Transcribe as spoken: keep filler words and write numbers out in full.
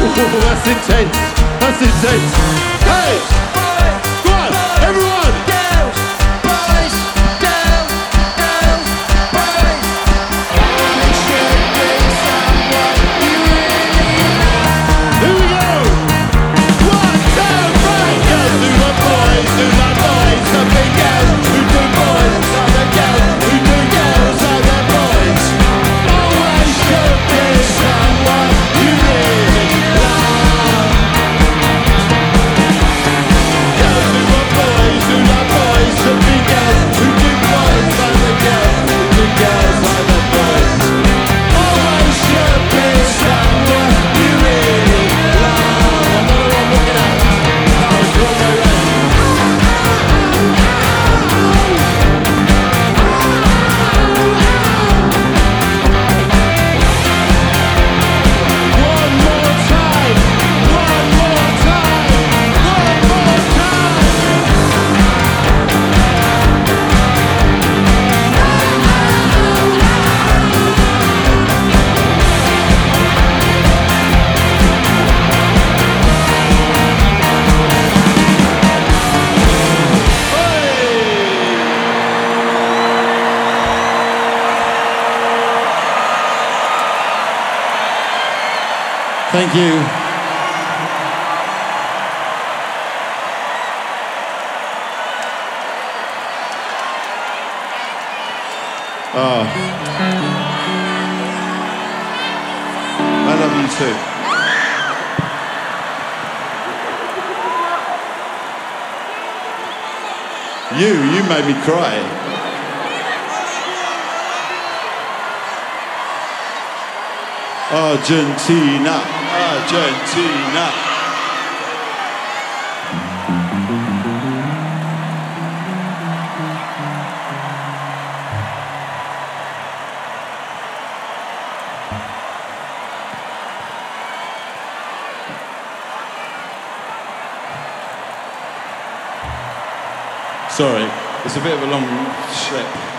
That's intense. That's intense. Hey! Go on, everyone! Girls, boys, girls, girls, boys. Only should be someone you really love. Here we go! One, two, three! Girls who love boys, who love boys. Something girls who do boys. Other girls who do girls, other boys. Always should be someone you really love. Girls who love boys, who love boys. Something girls who do boys. Other girls who do girls, other boys. Always should be someone you really love. Another one, look it up. That was wrong way round. One more time, one more time, one more time. Thank you. Oh. I love you too. You, you made me cry. Argentina, Argentina. Sorry, it's a bit of a long trip.